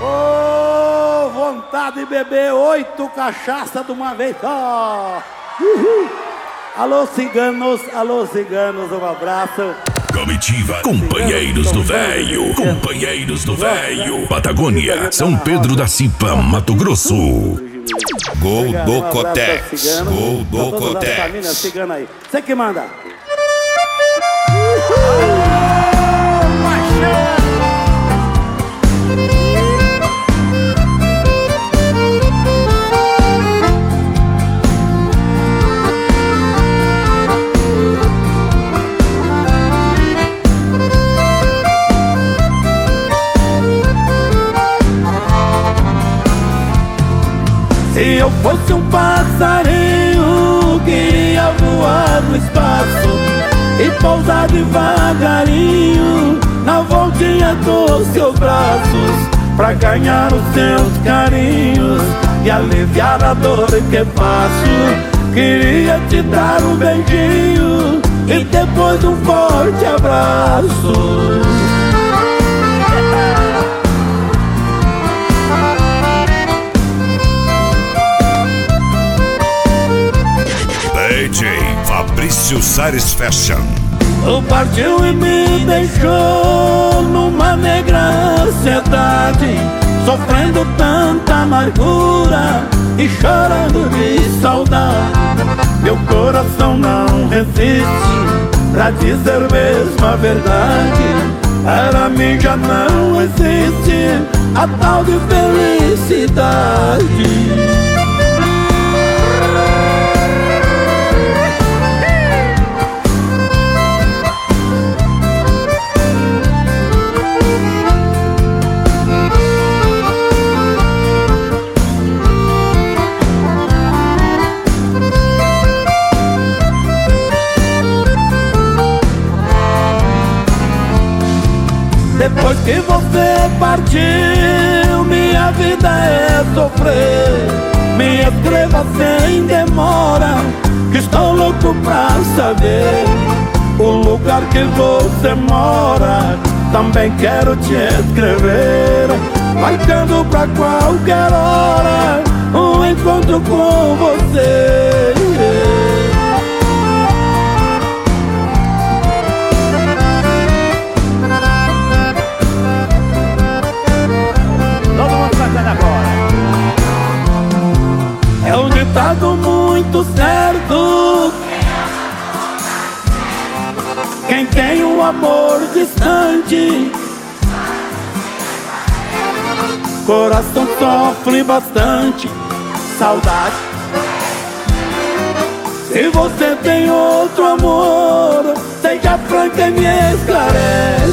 Ô, vontade de beber 8 cachaça de uma vez só. Alô, ciganos, um abraço. Comitiva Companheiros do Velho, Companheiros do Velho, Patagônia, São Pedro da Cipa, Mato Grosso. Gol do Cotex, gol do Cotex. Cigana aí, você que manda. Se eu fosse um passarinho, queria voar no espaço e pousar devagarinho na voltinha dos seus braços, pra ganhar os seus carinhos e aliviar a dor que passo. Queria te dar um beijinho e depois um forte abraço. DJ Fabrício Sares Fashion. Tu partiu e me deixou numa negra ansiedade, sofrendo tanta amargura e chorando de saudade. Meu coração não resiste pra dizer mesmo a verdade. Para mim já não existe a tal de felicidade. Depois que você partiu, minha vida é sofrer. Me escreva sem demora, que estou louco pra saber o lugar que você mora. Também quero te escrever, marcando pra qualquer hora um encontro com você. É um ditado muito certo: quem tem um amor distante, coração sofre bastante. Saudade. Se você tem outro amor, seja franca e me esclarece.